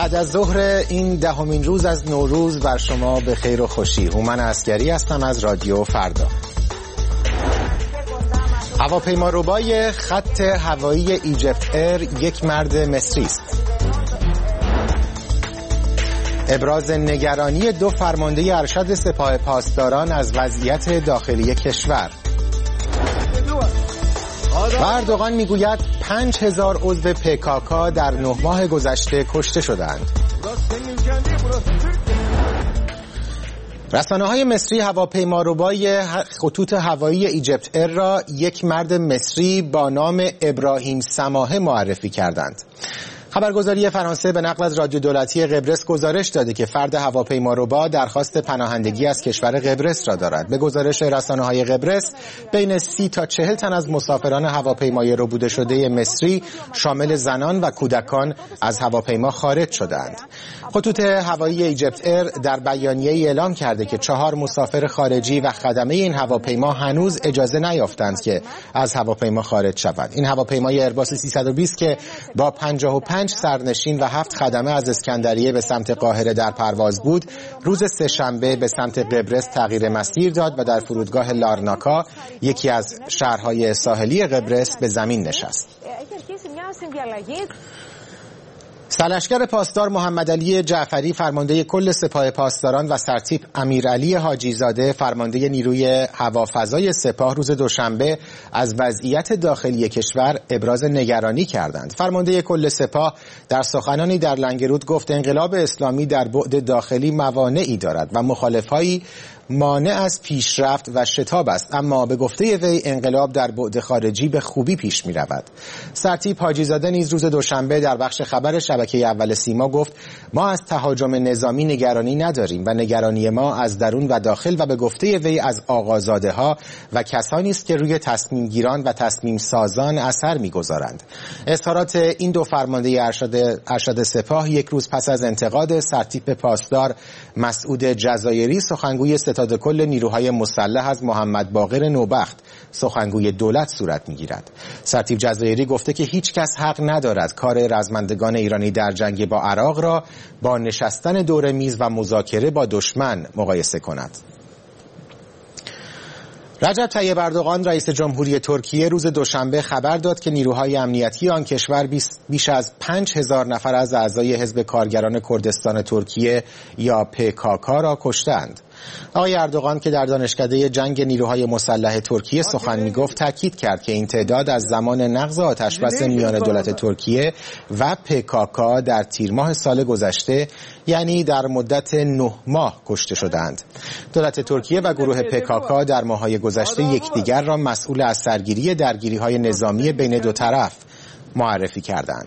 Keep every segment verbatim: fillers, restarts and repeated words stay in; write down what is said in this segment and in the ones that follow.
بعد از ظهر این دهمین روز از نوروز بر شما به خیر و خوشی. هومن عسگری هستم از رادیو فردا. هواپیماربای خط هوایی ایجپت ایر یک مرد مصری است. ابراز نگرانی دو فرمانده ارشد سپاه پاسداران از وضعیت داخلی کشور. و اردوغان میگوید پنج هزار عضو پکاکا در نه ماه گذشته کشته شدند. رسانه‌های مصری هواپیماربای خطوط هوایی ایجپت ایر را یک مرد مصری با نام ابراهیم سماحه معرفی کردند. خبرگزاری فرانسه به نقل از رادیو دولتی قبرس گزارش داده که فرد هواپیماربا درخواست پناهندگی از کشور قبرس را دارد. به گزارش رسانه‌های قبرس بین سی تا چهل تن از مسافران هواپیمای ربوده شده مصری شامل زنان و کودکان از هواپیما خارج شدند. خطوط هوایی ایجپت ایر در بیانیه‌ای اعلام کرده که چهار مسافر خارجی و خدمه این هواپیما هنوز اجازه نیافتند که از هواپیما خارج شوند. این هواپیمای ایرباس سیصد و بیست که با پنجاه و پنج سرنشین و هفت خدمه از اسکندریه به سمت قاهره در پرواز بود، روز سه‌شنبه به سمت قبرس تغییر مسیر داد و در فرودگاه لارناکا، یکی از شهرهای ساحلی قبرس، به زمین نشست. سرلشکر پاسدار محمد علی جعفری فرمانده کل سپاه پاسداران و سرتیپ امیرعلی حاجی زاده فرمانده نیروی هوافضای سپاه روز دوشنبه از وضعیت داخلی کشور ابراز نگرانی کردند. فرمانده کل سپاه در سخنانی در لنگرود گفت انقلاب اسلامی در بعد داخلی موانعی دارد و مخالفهایی مانع از پیشرفت و شتاب است، اما به گفته وی انقلاب در بعد خارجی به خوبی پیش می رود. سرتیپ حاجی زاده نیز روز دوشنبه در بخش خبر شبکه اول سیما گفت ما از تهاجم نظامی نگرانی نداریم و نگرانی ما از درون و داخل و به گفته وی از آقازاده ها و کسانی است که روی تصمیم گیران و تصمیم سازان اثر می گذارند. اظهارات این دو فرمانده ارشد, ارشد سپاه یک روز پس از انتقاد سرتیپ پاسدار مسعود جزایری سخنگوی ستاد کل نیروهای مسلح از محمد باقر نوبخت سخنگوی دولت صورت می‌گیرد. سرتیپ جزایری گفته که هیچ کس حق ندارد کار رزمندگان ایرانی در جنگ با عراق را با نشستن دور میز و مذاکره با دشمن مقایسه کند. رجب طیب اردوغان رئیس جمهوری ترکیه روز دوشنبه خبر داد که نیروهای امنیتی آن کشور بیش از پنج هزار نفر از اعضای حزب کارگران کردستان ترکیه یا پکاکا را کشتند. آقای اردوغان که در دانشکده جنگ نیروهای مسلح ترکیه سخن می‌گفت تاکید کرد که این تعداد از زمان نقض آتشبس میان دولت ترکیه و پکاکا در تیر ماه سال گذشته، یعنی در مدت نه ماه کشته شدند. دولت ترکیه و گروه پکاکا در ماه‌های گذشته یکدیگر را مسئول از سرگیری درگیری‌های نظامی بین دو طرف معرفی کردند.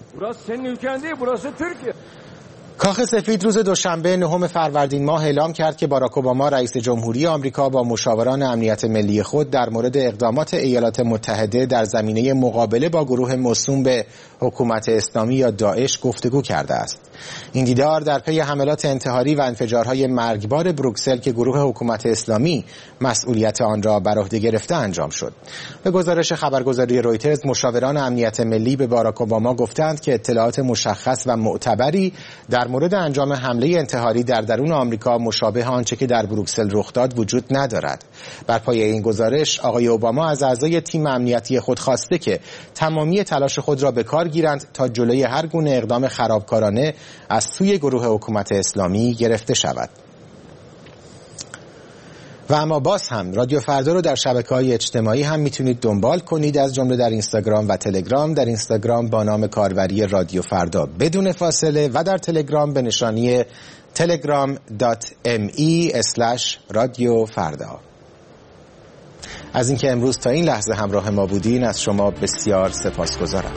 کاخ سفید روز دوشنبه نهم فروردین ماه اعلام کرد که باراک اوباما رئیس جمهوری آمریکا با مشاوران امنیت ملی خود در مورد اقدامات ایالات متحده در زمینه مقابله با گروه موسوم به حکومت اسلامی یا داعش گفتگو کرده است. این دیدار در پی حملات انتحاری و انفجارهای مرگبار بروکسل که گروه حکومت اسلامی مسئولیت آن را بر عهده گرفته انجام شد. به گزارش خبرگزاری رویترز مشاوران امنیت ملی به باراک اوباما گفتند که اطلاعات مشخص و معتبری در مورد انجام حمله انتحاری در درون آمریکا مشابه آنچه که در بروکسل رخ داد وجود ندارد. بر پایه این گزارش آقای اوباما از اعضای تیم امنیتی خود خواسته که تمامی تلاش خود را به کار گیرند تا جلوی هر گونه اقدام خرابکارانه از سوی گروه حکومت اسلامی گرفته شود. و اما باز هم رادیو فردا رو در شبکه‌های اجتماعی هم میتونید دنبال کنید، از جمله در اینستاگرام و تلگرام. در اینستاگرام با نام کاربری رادیو فردا بدون فاصله و در تلگرام به نشانی تلگرام دات ام ای اسلش رادیو فردا. از اینکه امروز تا این لحظه همراه ما بودین از شما بسیار سپاسگزارم.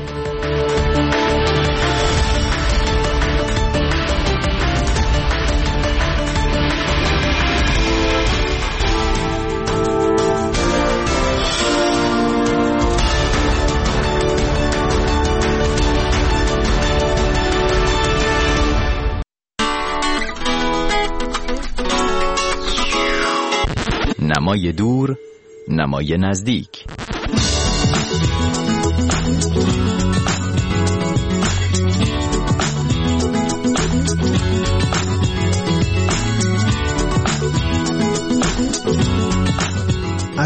نمای دور، نمای نزدیک.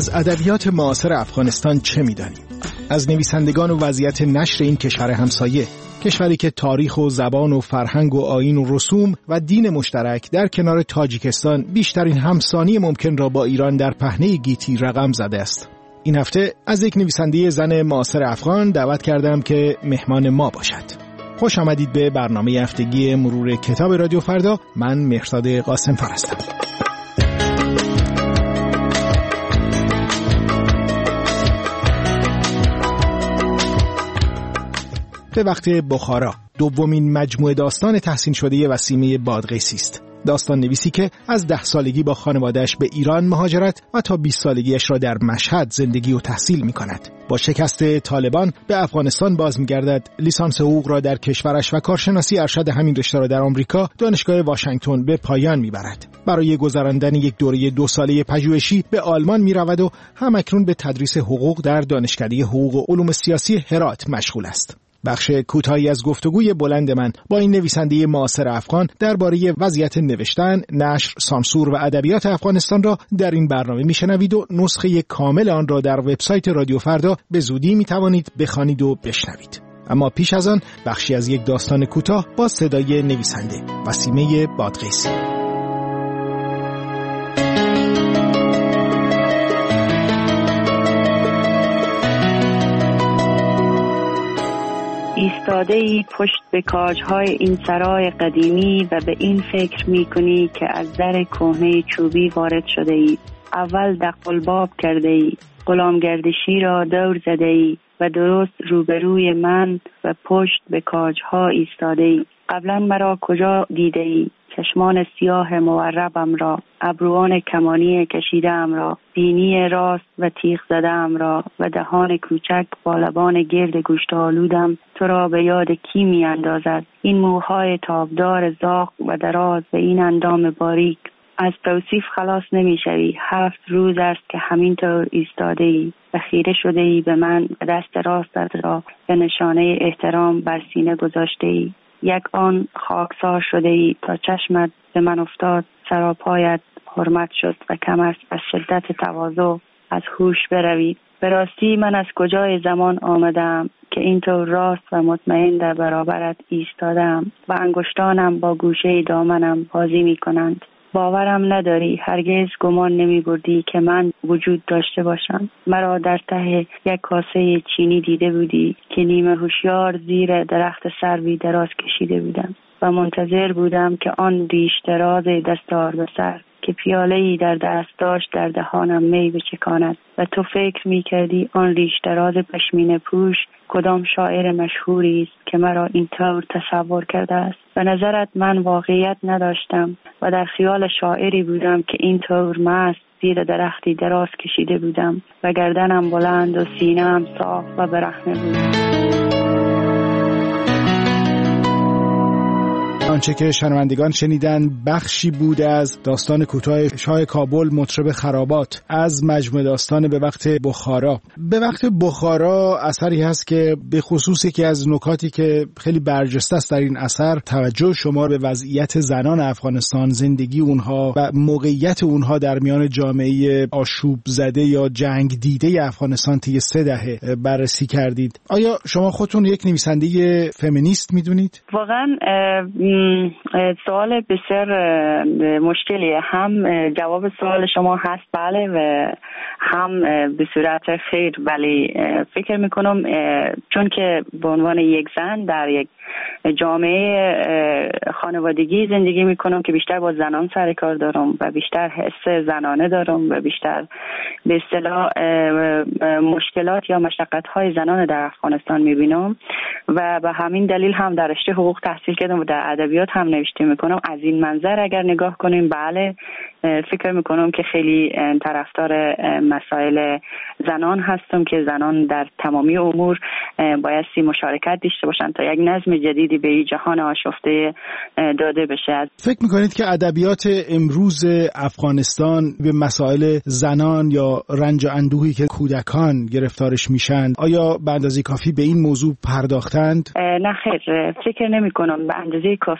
از ادبیات معاصر افغانستان چه می‌دانیم؟ از نویسندگان و وضعیت نشر این کشور همسایه، کشوری که تاریخ و زبان و فرهنگ و آیین و رسوم و دین مشترک در کنار تاجیکستان بیشترین همسانی ممکن را با ایران در پهنه گیتی رقم زده است. این هفته از یک نویسنده زن معاصر افغان دعوت کردم که مهمان ما باشد. خوش آمدید به برنامه هفتگی مرور کتاب رادیو فردا. من مهرداد قاسم‌فر هستم. به وقت بخارا، دومین مجموعه داستان تحسین شده وسیمه بادغیسی است. داستان نویسی که از ده سالگی با خانواده‌اش به ایران مهاجرت و تا بیست سالگیش را در مشهد زندگی و تحصیل می‌کند. با شکست طالبان به افغانستان باز می‌گردد، لیسانس حقوق را در کشورش و کارشناسی ارشد همین رشته را در آمریکا دانشگاه واشنگتن به پایان می‌برد. برای گذراندن یک دوره دو ساله پژوهشی به آلمان می‌رود و همکنون به تدریس حقوق در دانشکده حقوق و علوم سیاسی هرات مشغول است. بخش کوتاهی از گفتگوی بلند من با این نویسنده معاصر افغان درباره وضعیت نوشتن، نشر، سانسور و ادبیات افغانستان را در این برنامه میشنوید و نسخه کامل آن را در وبسایت رادیو فردا به زودی میتوانید بخوانید و بشنوید. اما پیش از آن بخشی از یک داستان کوتاه با صدای نویسنده وسیمه بادغیسی. ایستاده ای پشت به کاجهای این سرای قدیمی و به این فکر می کنی که از در کهنه چوبی وارد شده ای. اول دقلباب کرده ای، غلامگردشی را دور زده ای و درست روبروی من و پشت به کاجها ایستاده ای. قبلا مرا کجا دیده ای؟ چشمان سیاه موربم را، ابروان کمانی کشیده‌ام را، بینی راست و تیغ زده‌ام را و دهان کوچک با لبان گرد گوشت آلودم تو را به یاد کی می اندازد؟ این موهای تابدار زاغ و دراز و این اندام باریک. از توصیف خلاص نمی شوی. هفت روز است که همینطور ایستاده ای و خیره شده ای به من و دست راستت را به نشانه احترام بر سینه گذاشته ای. یک آن خاکسار شده ای تا چشمت به من افتاد، سراپایت حرمت شد و کم است از شدت تواضع از هوش بروی. به راستی من از کجای زمان آمدم که اینطور راست و مطمئن در برابرت ایستادم و انگشتانم با گوشه دامنم بازی می کنند. باورم نداری، هرگز گمان نمی بردی که من وجود داشته باشم. مرا در ته یک کاسه چینی دیده بودی که نیمه هوشیار زیر درخت سروی دراز کشیده بودم و منتظر بودم که آن ریش دراز دستار به سر که پیاله‌ای در دست داشت در دهانم می بچکاند و تو فکر می کردی آن ریش دراز پشمینه پوش کدام شاعر مشهوری است که مرا اینطور تصور کرده است. به نظرت من واقعیت نداشتم و در خیال شاعری بودم که اینطور مست زیر درختی دراز کشیده بودم و گردنم بلند و سینه‌ام صاف و برهنه بود. آنچه که شنوندگان شنیدن بخشی بود از داستان کوتاه شاه کابل مطرب خرابات از مجموعه داستان به وقت بخارا. به وقت بخارا اثری هست که به خصوص یکی از نکاتی که خیلی برجسته است در این اثر توجه شما به وضعیت زنان افغانستان، زندگی اونها و موقعیت اونها در میان جامعه آشوب زده یا جنگ دیده افغانستان طی سه دهه بررسی کردید. آیا شما خودتون یک نویسنده فمینیست میدونید؟ واقعا سوال بسیار مشکلیه. هم جواب سوال شما هست بله و هم به صورت خیر، ولی فکر میکنم چون که به عنوان یک زن در یک جامعه خانوادگی زندگی میکنم که بیشتر با زنان سر کار دارم و بیشتر حس زنانه دارم و بیشتر به اصطلاح مشکلات یا مشقت‌های زنان در افغانستان میبینم و به همین دلیل هم در رشته حقوق تحصیل کردم و در ادبیات هم نوشته میکنم. از این منظر اگر نگاه کنیم بله فکر میکنم که خیلی طرفدار مسائل زنان هستم که زنان در تمامی امور بایستی مشارکت داشته باشند تا یک نظم جدیدی به این جهان آشفته داده بشه. فکر میکنید که ادبیات امروز افغانستان به مسائل زنان یا رنج و اندوهی که کودکان گرفتارش میشن آیا به اندازه کافی به این موضوع پرداختند؟ نه خیر، فکر نمی کنم به اندازه کافی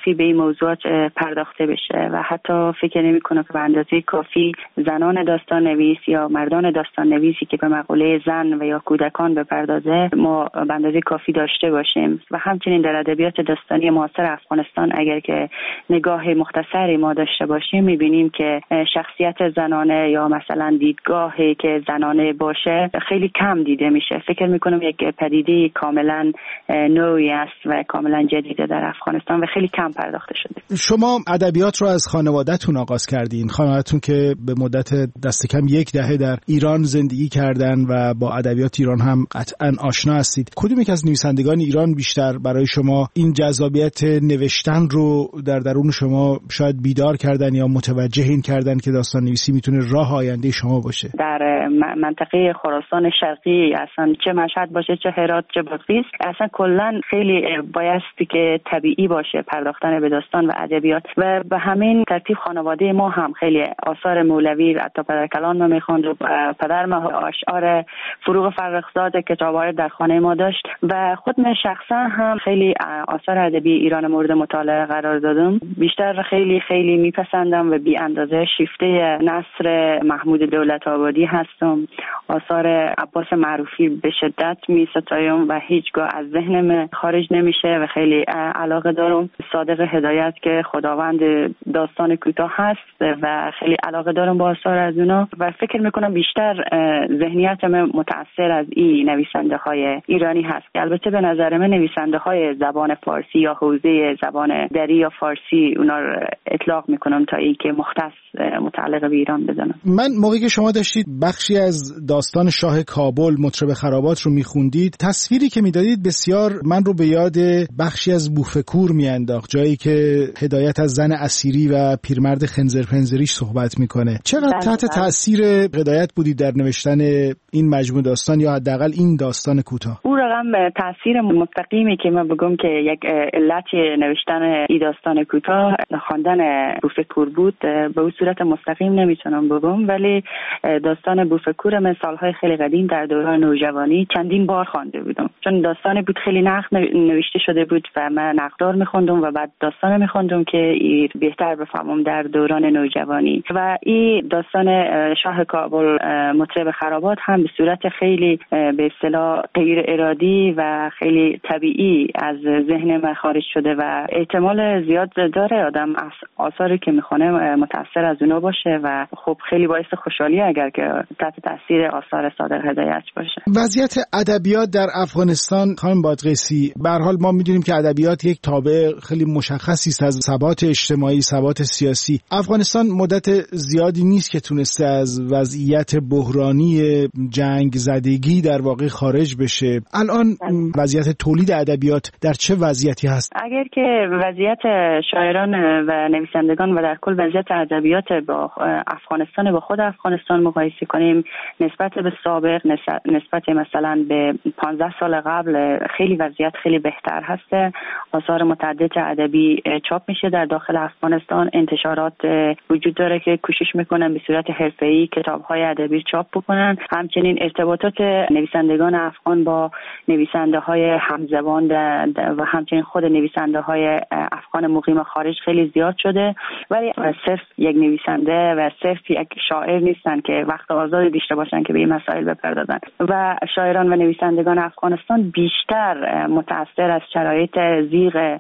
کافی به این موضوعات پرداخته بشه و حتی فکر نمی کنم که به اندازه کافی زنان داستان نویس یا مردان داستان نویسی که به مقوله زن و یا کودکان بپردازه ما به اندازه کافی داشته باشیم. و همچنین در ادبیات داستانی معاصر افغانستان اگر که نگاه مختصری ما داشته باشیم می‌بینیم که شخصیت زنانه یا مثلا دیدگاهی که زنانه باشه خیلی کم دیده میشه. فکر می‌کنم یک پدیده کاملا نوعی است و کاملا جدیده در افغانستان و خیلی کم پرداخته شده. شما ادبیات رو از خانواده‌تون آغاز کردین، خانواده‌تون که به مدت دست کم یک دهه در ایران زندگی کردن و با ادبیات ایران هم قطعاً آشنا هستید. کدوم یک از نویسندگان ایران بیشتر برای شما این جذابیت نوشتن رو در درون شما شاید بیدار کردن یا متوجه این کردن که داستان نویسی میتونه راه آینده شما باشه؟ در منطقه خراسان شرقی اصلا چه مشهد باشه چه هرات چه بادغیس اصلا کلا خیلی بایستی که طبیعی باشه پرداختن به داستان و ادبیات و به همین ترتیب خانواده ما هم خیلی آثار مولوی حتی پدر کلان ما میخوند و پدر ما اشعار فروغ فرخزاد کتاب‌های در خانه ما داشت و خود من شخصا هم خیلی آثار ادبی ایران مورد مطالعه قرار دادم. بیشتر خیلی خیلی میپسندم و بی اندازه شیفته نصر محمود دولت آبادی هستم. آثار عباس معروفی به شدت میستایم و هیچگاه از ذهنم خارج نمیشه و خیلی علاقه دارم. صادق هدایت که خداوند داستان کوتاه هست و خیلی علاقه دارم با آثار از اونا و فکر میکنم بیشتر ذهنیتم متأثر از این نویسنده های ایرانی هست که البته به نظر من نویسنده های زبان فارسی یا حوزه زبان دری یا فارسی اونا رو اطلاق میکنم تا این که مختص متعلق به ایران بزنم. من موقعی که شما داشتید بخشی از داستان شاه کابل مطرب خرابات رو میخوندید تصویری که میدادید بسیار من رو به یاد بخشی از بوفکور میانداخت، جایی که هدایت از زن اسیری و پیرمرد خنزر پنزریش صحبت میکنه. چقدر تحت تاثیر هدایت بودید در نوشتن این مجموعه داستان یا حداقل این داستان کوتاه؟ او رقم تاثیر مستقیمی که من بگم که یک علت نوشتن این داستان کوتاه خواندن بوفکور بود به اون صورت مستقیم نمیتونم بگم، ولی داستان بوفکور من سالهای خیلی قدیم در دوران نوجوانی چندین بار خوانده بودم، چون داستان بود خیلی نقد نوشته شده بود و من نقدار میخوندم و بعد داستان میخوندم که بهتر بفهمم در دوران نوجوانی. و این داستان شاه کابل مطرب خرابات هم به صورت خیلی به اصطلاح غیر ارادی و خیلی طبیعی از ذهن من خارج شده و احتمال زیاد داره آدم آثاری که میخونه متأثر از اونها باشه و خب خیلی باعث خوشحالی اگر که تحت تاثیر آثار صادق هدایت باشه. وضعیت ادبیات در افغانستان خانم بادغیسی، به هر حال ما میدونیم که ادبیات یک تابع خیلی مشخصی است از ثبات اجتماعی، ثبات سیاسی. افغانستان مدت زیادی نیست که تونسته از وضعیت بحرانی جنگ زدگی در واقع خارج بشه. الان وضعیت تولید ادبیات در چه وضعیتی هست؟ اگر که وضعیت شاعران و نویسندگان و در کل وضعیت ادبیات با افغانستان با خود افغانستان مقایسه کنیم نسبت به سابق، نسبت مثلا به پانزده سال قبل خیلی وضعیت خیلی بهتر هست. آثار متعدد ادبی چاپ میشه در داخل افغانستان، انتشارات وجود داره که کوشش میکنن به صورت حرفه‌ای کتاب‌های ادبی چاپ بکنن. همچنین ارتباطات نویسندگان افغان با نویسنده‌های همزبان و همچنین خود نویسنده‌های افغان مقیم خارج خیلی زیاد شده، ولی صرف یک نویسنده و صرف یک شاعر نیستن که وقت آزادی داشته باشن که به این مسائل بپردازن و شاعران و نویسندگان افغانستان بیشتر متأثر از شرایط زیغ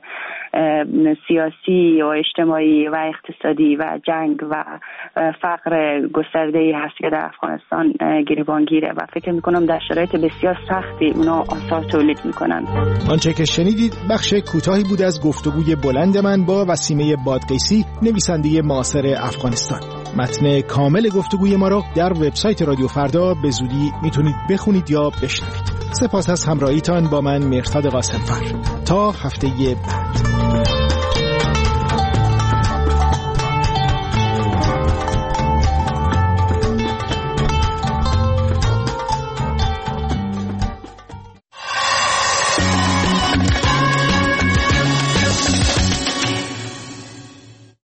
سیاسی و اجتماعی و اقتصادی و جنگ و فقر گسترده‌ای هست که در افغانستان گریبانگیره و فکر می‌کنم در شرایط بسیار سختی اونا آثار تولید می‌کنن. آنچه که شنیدید بخش کوتاهی بود از گفتگوی بلند من با وسیمه بادغیسی، نویسنده معاصر افغانستان. متن کامل گفتگوی ما را در وبسایت رادیو فردا به زودی میتونید بخونید یا بشنوید. سپاس از همراهیتان با من مهرداد قاسمفر. تا هفته بعد.